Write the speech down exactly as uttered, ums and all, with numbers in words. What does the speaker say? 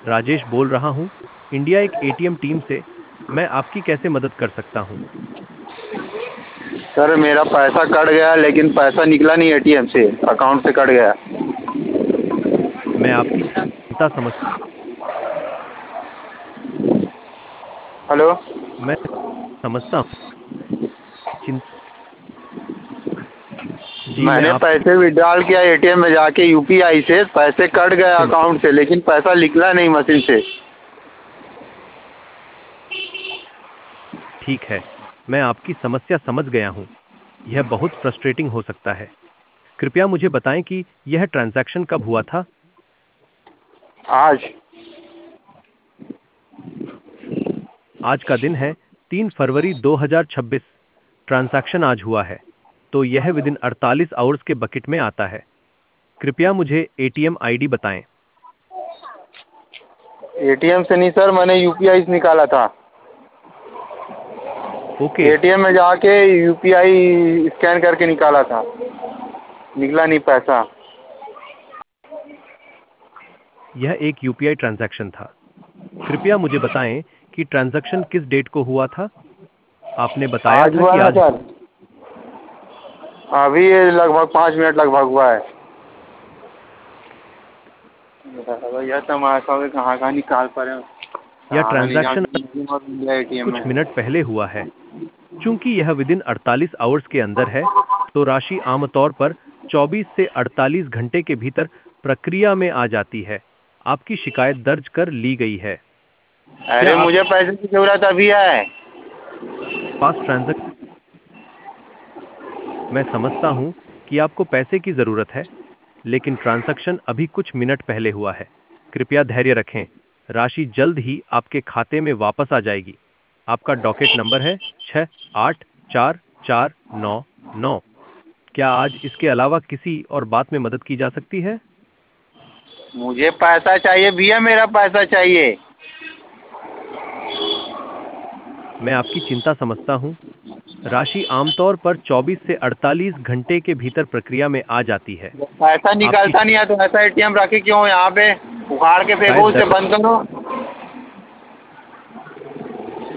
राजेश बोल रहा हूँ, इंडिया एक एटीएम टीम से। मैं आपकी कैसे मदद कर सकता हूँ? सर मेरा पैसा कट गया लेकिन पैसा निकला नहीं एटीएम से, अकाउंट से कट गया। मैं आपकी चिंता समझ हेलो। मैं समझता हूँ। चिंता जी, मैं मैंने आपकी पैसे विड्रॉल किया एटीएम में जाके यूपीआई से, पैसे कट गए से अकाउंट से लेकिन पैसा निकला नहीं मशीन से। ठीक है, मैं आपकी समस्या समझ गया हूँ। यह बहुत फ्रस्ट्रेटिंग हो सकता है। कृपया मुझे बताएं कि यह ट्रांजैक्शन कब हुआ था? आज। आज का दिन है तीन फरवरी दो हज़ार छब्बीस। ट्रांजैक्शन आज हुआ है, तो यह विद इन अड़तालीस आवर्स के बकेट में आता है। कृपया मुझे एटीएम आईडी बताएं। एटीएम से नहीं सर, मैंने यूपीआई से निकाला था। ओके, एटीएम में जाके यूपीआई स्कैन करके निकाला था, निकला नहीं पैसा। यह एक यूपीआई ट्रांजैक्शन था। कृपया मुझे बताएं कि ट्रांजैक्शन किस डेट को हुआ था? आपने बताया आज था हुआ कि ना आज। सर, अभी ये लगभग पाँच मिनट लगभग हुआ है। भैया तमाशा में कहाँ कहाँ निकाल पा रहे हो, यह कहाँ कहाँ नहीं ट्रांजैक्शन जान एटीएम कुछ में। मिनट पहले हुआ है। चूंकि यह विद इन अड़तालीस आवर्स के अंदर है, तो राशि आमतौर पर चौबीस से अड़तालीस घंटे के भीतर प्रक्रिया में आ जाती है। आपकी शिकायत दर्ज कर ली गई है। क्या अरे आप मुझे पैसे की जरूरत अभी है। पास ट्रांजैक्शन मैं समझता हूं कि आपको पैसे की जरूरत है, लेकिन ट्रांजैक्शन अभी कुछ मिनट पहले हुआ है। कृपया धैर्य रखें। राशि जल्द ही आपके खाते में वापस आ जाएगी। आपका डॉकेट नंबर है छः आठ चार चार नौ नौ। क्या आज इसके अलावा किसी और बात में मदद की जा सकती है? मुझे पैसा चाहिए भैया, मेरा पैसा चाहिए। मैं आपकी चिंता समझता हूं। राशि आमतौर पर चौबीस से अड़तालीस घंटे के भीतर प्रक्रिया में आ जाती है। जब पैसा आपकी निकलता नहीं है तो ऐसा एटीएम रखे क्यों यहाँ पे, उखाड़ के फेंको, शिकायत उसे दर्ज बंद करो।